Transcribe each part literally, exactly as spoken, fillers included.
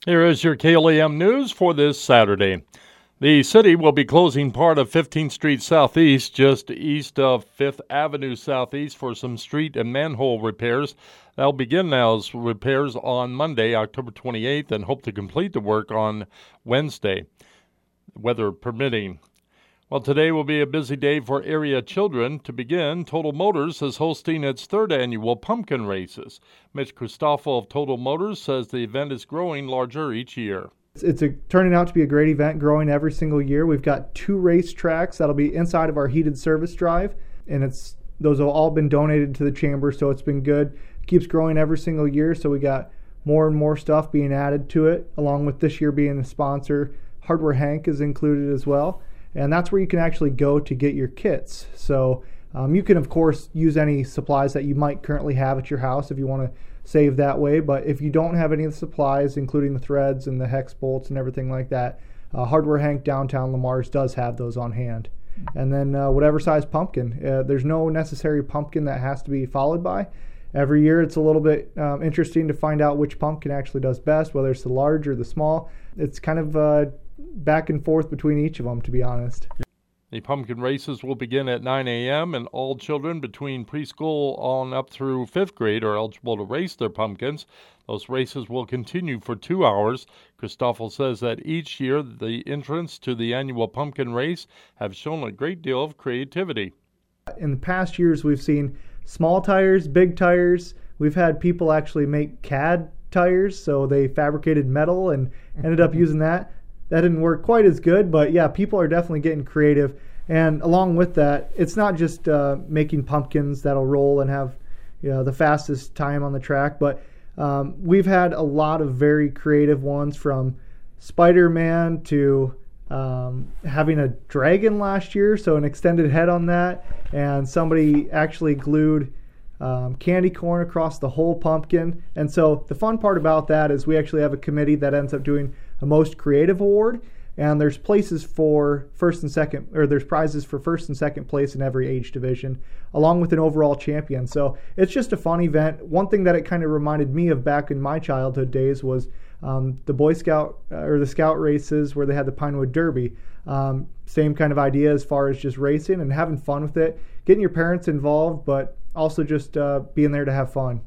Here is your K L A M news for this Saturday. The city will be closing part of fifteenth Street Southeast, just east of fifth Avenue Southeast, for some street and manhole repairs. They'll begin those repairs on Monday, October twenty-eighth, and hope to complete the work on Wednesday, weather permitting. Well, today will be a busy day for area children. To begin, Total Motors is hosting its third annual pumpkin races. Mitch Christoffel of Total Motors says the event is growing larger each year. It's, it's a, turning out to be a great event, growing every single year. We've got two race tracks that'll be inside of our heated service drive, and it's those have all been donated to the chamber, so it's been good. It keeps growing every single year, so we got more and more stuff being added to it, along with this year being a sponsor. Hardware Hank is included as well. And that's where you can actually go to get your kits. So um, you can, of course, use any supplies that you might currently have at your house if you want to save that way. But if you don't have any of the supplies, including the threads and the hex bolts and everything like that, uh, Hardware Hank downtown Lamar's does have those on hand. And then uh, whatever size pumpkin. Uh, there's no necessary pumpkin that has to be followed by. Every year it's a little bit um, interesting to find out which pumpkin actually does best, whether it's the large or the small. It's kind of uh, back and forth between each of them, to be honest. The pumpkin races will begin at nine a.m. and all children between preschool on up through fifth grade are eligible to race their pumpkins. Those races will continue for two hours. Christoffel says that each year the entrants to the annual pumpkin race have shown a great deal of creativity. In the past years, we've seen small tires, big tires. We've had people actually make C A D tires, so they fabricated metal and ended up using that. That didn't work quite as good, but yeah, people are definitely getting creative. And along with that, it's not just uh, making pumpkins that'll roll and have, you know, the fastest time on the track, but um, we've had a lot of very creative ones, from Spider-Man to um, having a dragon last year, so an extended head on that, and somebody actually glued um, candy corn across the whole pumpkin. And so the fun part about that is we actually have a committee that ends up doing a most creative award, and there's places for first and second, or there's prizes for first and second place in every age division, along with an overall champion. So it's just a fun event. One thing that it kind of reminded me of back in my childhood days was um, the Boy Scout uh, or the Scout races where they had the Pinewood Derby. Um, same kind of idea as far as just racing and having fun with it, getting your parents involved, but also just uh, being there to have fun.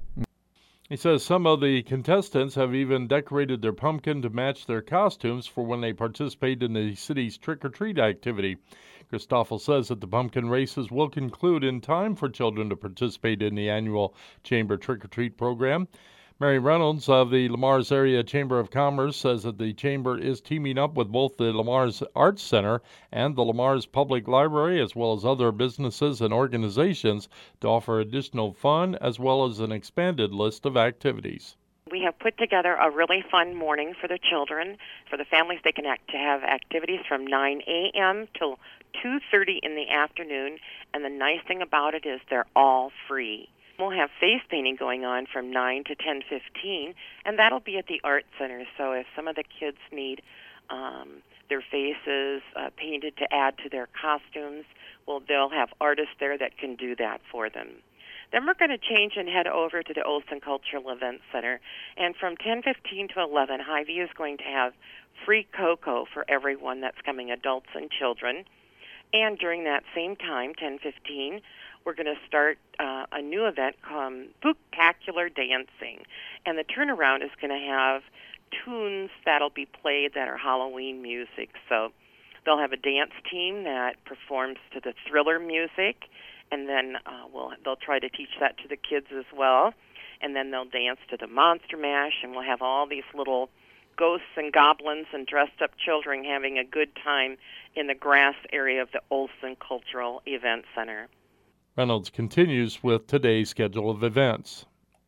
He says some of the contestants have even decorated their pumpkin to match their costumes for when they participate in the city's trick-or-treat activity. Christoffel says that the pumpkin races will conclude in time for children to participate in the annual Chamber trick-or-treat program. Mary Reynolds of the Lamar's Area Chamber of Commerce says that the Chamber is teaming up with both the Lamar's Arts Center and the Lamar's Public Library, as well as other businesses and organizations, to offer additional fun as well as an expanded list of activities. We have put together a really fun morning for the children. For the families, they can act to have activities from nine a.m. till two thirty in the afternoon, and the nice thing about it is they're all free. We'll have face painting going on from nine to ten fifteen, and that'll be at the Art Center. So if some of the kids need um, their faces uh, painted to add to their costumes, well, they'll have artists there that can do that for them. Then we're going to change and head over to the Olson Cultural Events Center, and from ten fifteen to eleven, Hy-Vee is going to have free cocoa for everyone that's coming, adults and children. And during that same time, ten fifteen, we're going to start uh, a new event called Spooktacular Dancing. And the turnaround is going to have tunes that'll be played that are Halloween music. So they'll have a dance team that performs to the Thriller music, and then uh, we'll, they'll try to teach that to the kids as well. And then they'll dance to the Monster Mash, and we'll have all these little ghosts and goblins and dressed-up children having a good time in the grass area of the Olson Cultural Event Center. Reynolds continues with today's schedule of events.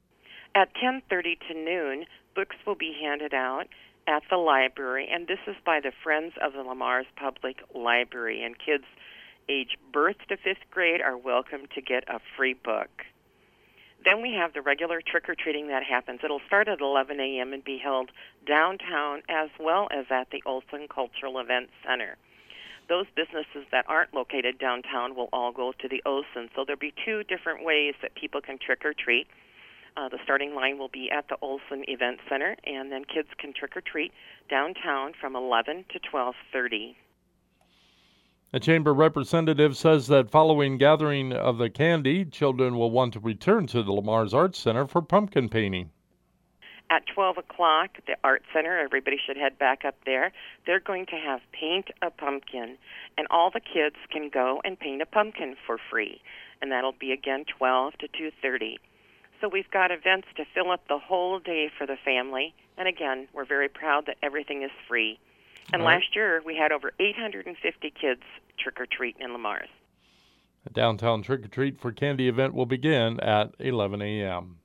At ten thirty to noon, books will be handed out at the library, and this is by the Friends of the Lamar's Public Library, and kids age birth to fifth grade are welcome to get a free book. Then we have the regular trick-or-treating that happens. It'll start at eleven a.m. and be held downtown as well as at the Olson Cultural Events Center. Those businesses that aren't located downtown will all go to the Olson, so there'll be two different ways that people can trick-or-treat. Uh, the starting line will be at the Olson Event Center, and then kids can trick-or-treat downtown from eleven to twelve thirty. A chamber representative says that following gathering of the candy, children will want to return to the Lamars Arts Center for pumpkin painting. At twelve o'clock, the Art Center, everybody should head back up there. They're going to have Paint a Pumpkin, and all the kids can go and paint a pumpkin for free. And that'll be, again, twelve to two thirty. So we've got events to fill up the whole day for the family. And, again, we're very proud that everything is free. And All right. last year, we had over eight hundred fifty kids trick-or-treating in Lamars. The downtown trick-or-treat for candy event will begin at eleven a.m.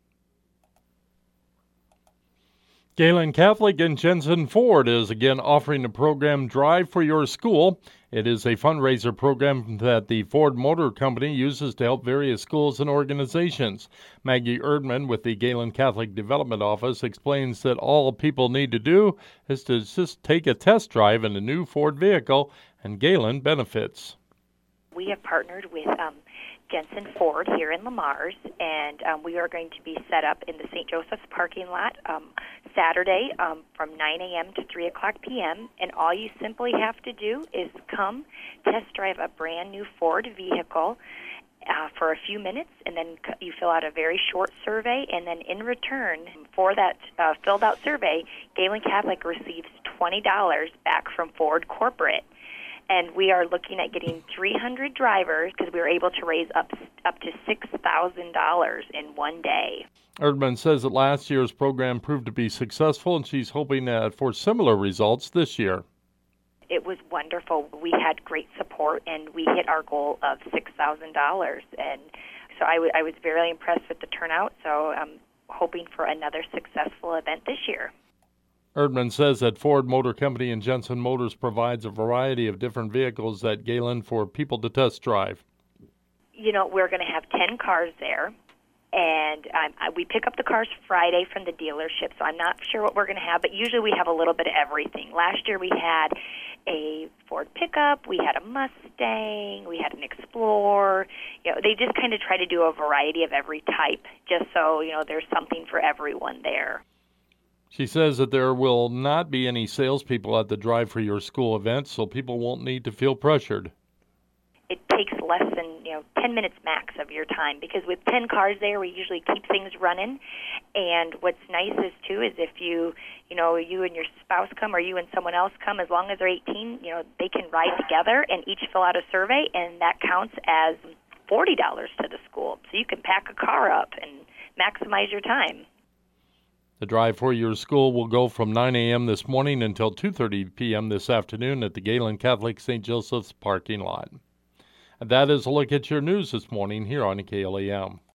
Galen Catholic and Jensen Ford is again offering the program Drive for Your School. It is a fundraiser program that the Ford Motor Company uses to help various schools and organizations. Maggie Erdman with the Galen Catholic Development Office explains that all people need to do is to just take a test drive in a new Ford vehicle, and Galen benefits. We have partnered with um, Jensen Ford here in Lamars, and um, we are going to be set up in the Saint Joseph's parking lot um, Saturday um, from nine a.m. to three o'clock p.m., and all you simply have to do is come test drive a brand new Ford vehicle uh, for a few minutes, and then you fill out a very short survey, and then in return for that uh, filled out survey, Galen Catholic receives twenty dollars back from Ford Corporate. And we are looking at getting three hundred drivers because we were able to raise up up to six thousand dollars in one day. Erdman says that last year's program proved to be successful, and she's hoping uh, for similar results this year. It was wonderful. We had great support, and we hit our goal of six thousand dollars. And so I, w- I was very impressed with the turnout, so I'm hoping for another successful event this year. Erdman says that Ford Motor Company and Jensen Motors provides a variety of different vehicles at Galen for people to test drive. You know, we're going to have ten cars there, and um, I- we pick up the cars Friday from the dealership, so I'm not sure what we're going to have, but usually we have a little bit of everything. Last year we had a Ford pickup, we had a Mustang, we had an Explorer. You know, they just kind of try to do a variety of every type, just so, you know, there's something for everyone there. She says that there will not be any salespeople at the Drive for Your School event, so people won't need to feel pressured. It takes less than, you know, ten minutes max of your time, because with ten cars there, we usually keep things running. And what's nice is, too, is if you, you know, you and your spouse come or you and someone else come, as long as they're eighteen, you know, they can ride together and each fill out a survey, and that counts as forty dollars to the school. So you can pack a car up and maximize your time. The Drive for Your School will go from nine a.m. this morning until two thirty p.m. this afternoon at the Galen Catholic Saint Joseph's parking lot. And that is a look at your news this morning here on K L A M.